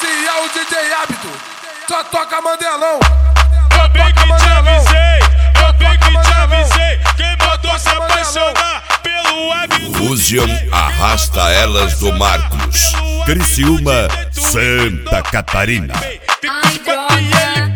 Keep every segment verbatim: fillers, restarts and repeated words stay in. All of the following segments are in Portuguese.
Esse é o D J Hábito, só toca Mandelão. Eu bem que te avisei, eu bem que te avisei. Quem mandou se apaixonar pelo hábito? Fusion arrasta elas do Marcos, Criciúma, Santa Catarina. Ai, droga.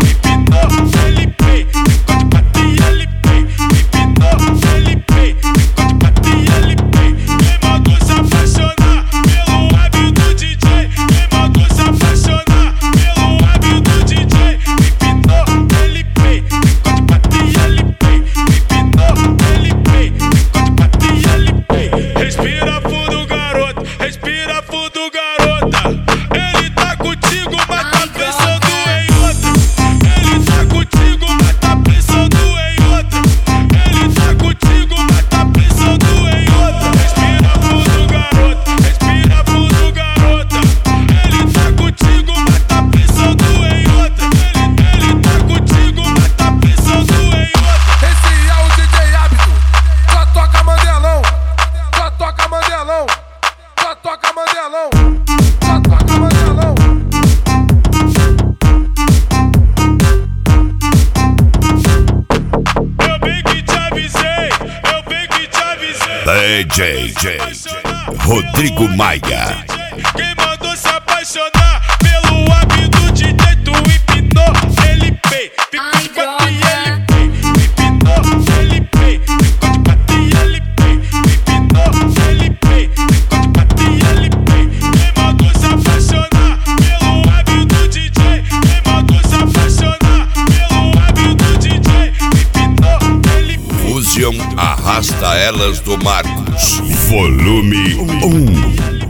Respira fundo, garota, respira fundo, garota. Ele tá contigo, mas tá pensando em outra. Ele tá contigo, mas tá pensando em outra. Ele tá contigo, mas tá pensando em outra. Respira fundo, garota, respira fundo, garota. Ele tá contigo, mas tá pensando em outra. Ele, ele tá contigo, mas tá pensando em outra. Esse é o D J Hábito, só toca Mandelão. Só toca Mandelão, só toca Mandelão, só toca Mandelão. Eu bem que te avisei, eu bem que te avisei. D J Rodrigo Maia. Quem mandou se apaixonar pelo hábito de D J? Tu empinou, ele pei. Ai, droga. Ele pei, empinou, ele pei. Ficou de quatro e ele pei. Empinou, ele pei. Ficou de quatro e ele pei. Quem mandou se apaixonar pelo hábito de D J? Quem mandou se apaixonar pelo hábito de D J? Empinou, ele pei. Fusion arrasta elas do Marcos, volume um.